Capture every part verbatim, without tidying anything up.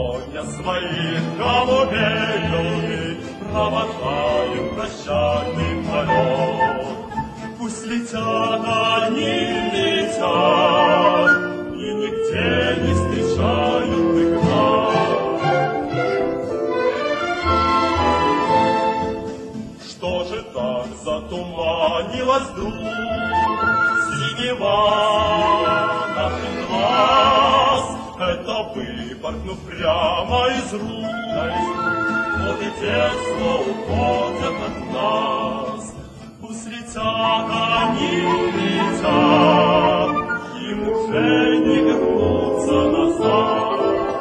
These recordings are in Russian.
сегодня своих голубей, голубей провожаем прощальный полет. Пусть летят они, летят, и нигде не встречают преград. Что же так затуманилось вдруг синева наших глаз? Это выпорхнув прямо из рук, вот и детство уходят от нас. Пусть летят они, летят, им уже не вернуться назад.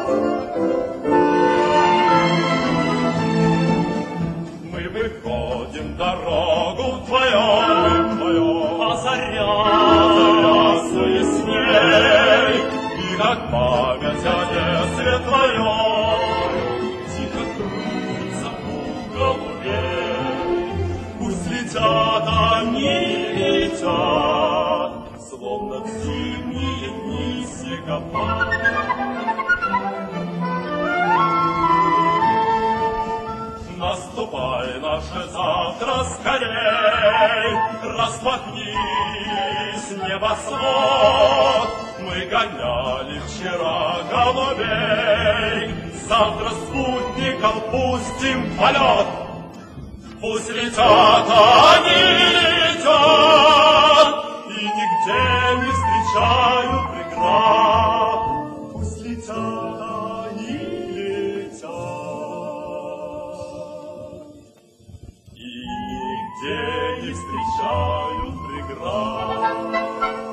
Мы выходим дорогу вдвоем, вдвоем, озаря своей сней, и как память о детстве твоем тихо крутится у голубей. Пусть летят они, летят, словно в зимние дни снегопад. Наступай наше завтра скорей, распахнись небосвод. Мы гоняли вчера голубей, завтра спутником пустим в полет. Пусть летят они, летят, и нигде не встречают преград. Пусть летят они, летят, и нигде не встречают преград.